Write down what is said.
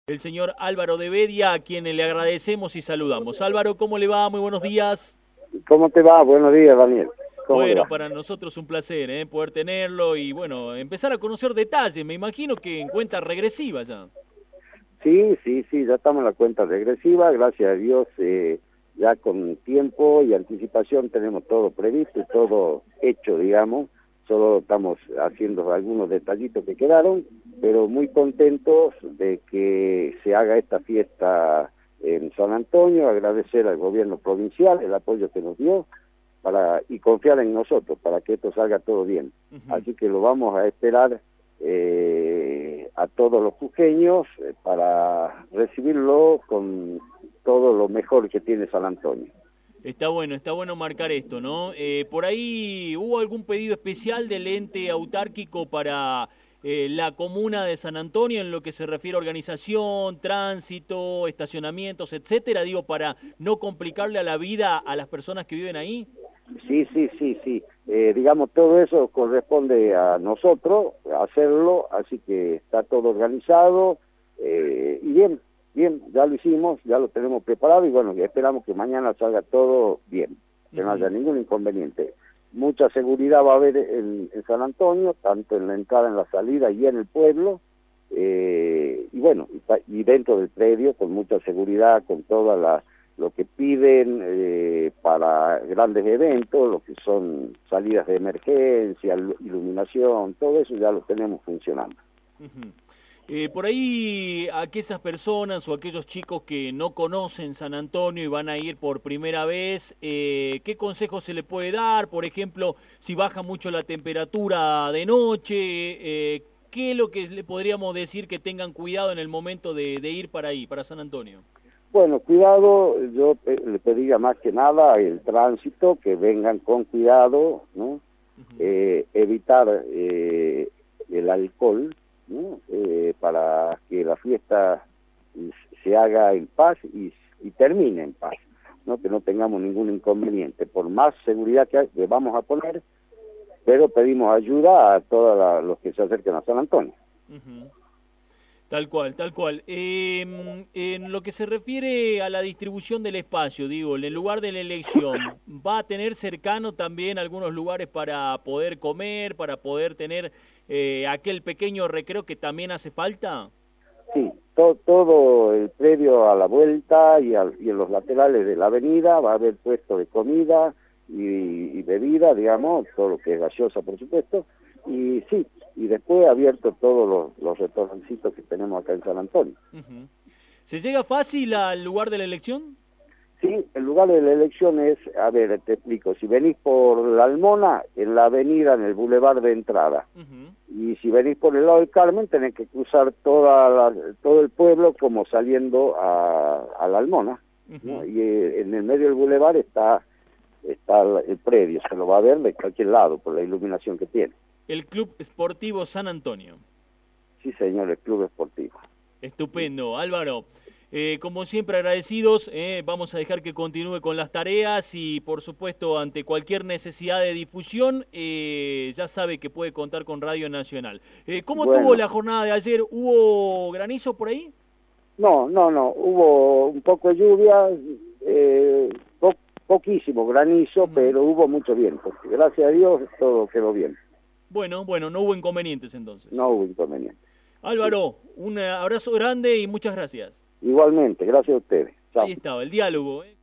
El señor Álvaro de Bedia, a quien le agradecemos y saludamos. Álvaro, ¿cómo le va? Muy buenos días. ¿Cómo te va? Buenos días, Daniel. ¿Cómo le Bueno, va? para nosotros un placer poder tenerlo y bueno, empezar a conocer detalles. Me imagino que en cuenta regresiva ya. Sí, ya estamos en la cuenta regresiva, gracias a Dios, ya con tiempo y anticipación tenemos todo previsto y todo hecho, digamos, solo estamos haciendo algunos detallitos que quedaron, pero muy contentos de que se haga esta fiesta en San Antonio, agradecer al gobierno provincial el apoyo que nos dio y confiar en nosotros para que esto salga todo bien. Así que lo vamos a esperar a todos los jujeños para recibirlo con todo lo mejor que tiene San Antonio. Está bueno marcar esto, ¿no? Por ahí, ¿hubo algún pedido especial del ente autárquico para la comuna de San Antonio en lo que se refiere a organización, tránsito, estacionamientos, etcétera? Digo, para no complicarle a la vida a las personas que viven ahí. Sí. Digamos, todo eso corresponde a nosotros hacerlo, así que está todo organizado y bien, ya lo hicimos, ya lo tenemos preparado y bueno, esperamos que mañana salga todo bien, que no haya ningún inconveniente. Mucha seguridad va a haber en San Antonio, tanto en la entrada, en la salida y en el pueblo, y bueno, y dentro del predio con mucha seguridad, con toda lo que piden para grandes eventos, lo que son salidas de emergencia, iluminación, todo eso ya lo tenemos funcionando. Por ahí, aquellas personas o aquellos chicos que no conocen San Antonio y van a ir por primera vez, ¿qué consejo se le puede dar? Por ejemplo, si baja mucho la temperatura de noche, ¿qué es lo que le podríamos decir que tengan cuidado en el momento de ir para ahí, para San Antonio? Bueno, cuidado, yo le pediría más que nada el tránsito, que vengan con cuidado, ¿no? Evitar el alcohol, ¿no? Para que la fiesta se haga en paz y termine en paz, ¿no? Que no tengamos ningún inconveniente, por más seguridad que vamos a poner, pero pedimos ayuda a todos los que se acerquen a San Antonio. Tal cual, tal cual. En lo que se refiere a la distribución del espacio, digo, en el lugar de la elección, ¿va a tener cercano también algunos lugares para poder comer, para poder tener aquel pequeño recreo que también hace falta? Sí, todo el predio a la vuelta y en los laterales de la avenida va a haber puestos de comida y bebida, digamos, todo lo que es gaseosa, por supuesto, y sí, y después abierto todos los restaurancitos que tenemos acá en San Antonio. ¿Se llega fácil al lugar de la elección? Sí, el lugar de la elección es, a ver, te explico, si venís por La Almona, en la avenida, en el bulevar de entrada, y si venís por el lado del Carmen, tenés que cruzar todo el pueblo como saliendo a La Almona, ¿no? Y en el medio del bulevar está el predio, se lo va a ver de cualquier lado por la iluminación que tiene. El Club Esportivo San Antonio. Sí, señor, el Club Esportivo. Estupendo, Álvaro. Como siempre agradecidos, vamos a dejar que continúe con las tareas y por supuesto ante cualquier necesidad de difusión ya sabe que puede contar con Radio Nacional. ¿Cómo tuvo la jornada de ayer? ¿Hubo granizo por ahí? No, hubo un poco de lluvia, poquísimo granizo, pero hubo mucho viento. Gracias a Dios todo quedó bien. Bueno, no hubo inconvenientes entonces. No hubo inconvenientes. Álvaro, un abrazo grande y muchas gracias. Igualmente, gracias a ustedes. Chao. Ahí estaba, el diálogo.